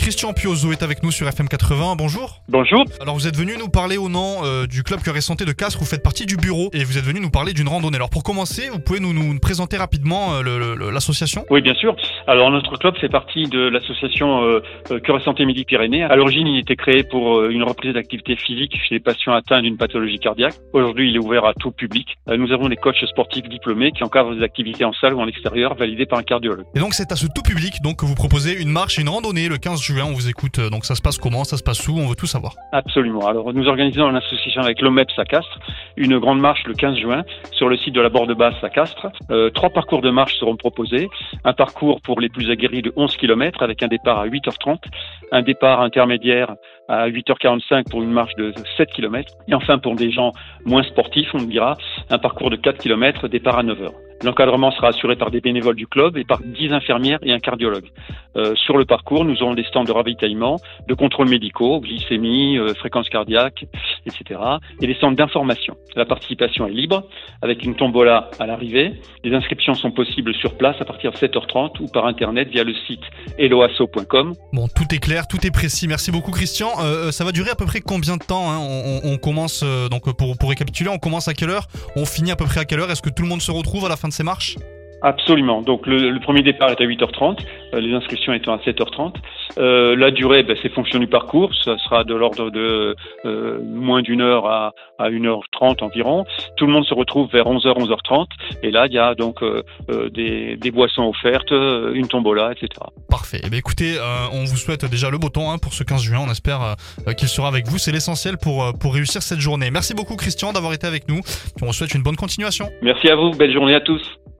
Christian Piozo est avec nous sur FM 80. Bonjour. Bonjour. Alors vous êtes venu nous parler au nom du club Cœur et Santé de Castres. Vous faites partie du bureau et vous êtes venu nous parler d'une randonnée. Alors pour commencer, vous pouvez nous présenter rapidement l'association ? Oui, bien sûr. Alors notre club fait partie de l'association Cœur et Santé Midi-Pyrénées. À l'origine, il était créé pour une reprise d'activité physique chez les patients atteints d'une pathologie cardiaque. Aujourd'hui, il est ouvert à tout public. Nous avons des coachs sportifs diplômés qui encadrent des activités en salle ou en extérieur validées par un cardiologue. Et donc c'est à ce tout public donc que vous proposez une marche et une randonnée le 15 juin. On vous écoute. Donc ça se passe comment ? Ça se passe où ? On veut tout savoir. Absolument. Alors nous organisons en association avec l'OMEPS à Castres une grande marche le 15 juin sur le site de la Borde-Basse à Castres. 3 parcours de marche seront proposés. Un parcours pour les plus aguerris de 11 km avec un départ à 8h30, un départ intermédiaire à 8h45 pour une marche de 7 km et enfin pour des gens moins sportifs, on dira, un parcours de 4 km, départ à 9h. L'encadrement sera assuré par des bénévoles du club et par 10 infirmières et un cardiologue. Sur le parcours, nous aurons des stands de ravitaillement, de contrôles médicaux, glycémie, fréquence cardiaque, etc. et des stands d'information. La participation est libre, avec une tombola à l'arrivée. Les inscriptions sont possibles sur place à partir de 7h30 ou par internet via le site eloasso.com. Bon, tout est clair, tout est précis. Merci beaucoup Christian. Ça va durer à peu près combien de temps hein ? On commence, donc pour récapituler, on commence à quelle heure ? On finit à peu près à quelle heure ? Est-ce que tout le monde se retrouve à la fin de ces marches ? Absolument. Donc le premier départ est à 8h30, les inscriptions étant à 7h30. La durée, c'est fonction du parcours, ça sera de l'ordre de moins d'une heure à 1h30 environ. Tout le monde se retrouve vers 11h, 11h30 et là il y a donc des boissons offertes, une tombola, etc. Parfait. Eh bien, écoutez, on vous souhaite déjà le beau temps pour ce 15 juin. On espère qu'il sera avec vous. C'est l'essentiel pour réussir cette journée. Merci beaucoup Christian d'avoir été avec nous. On vous souhaite une bonne continuation. Merci à vous. Belle journée à tous.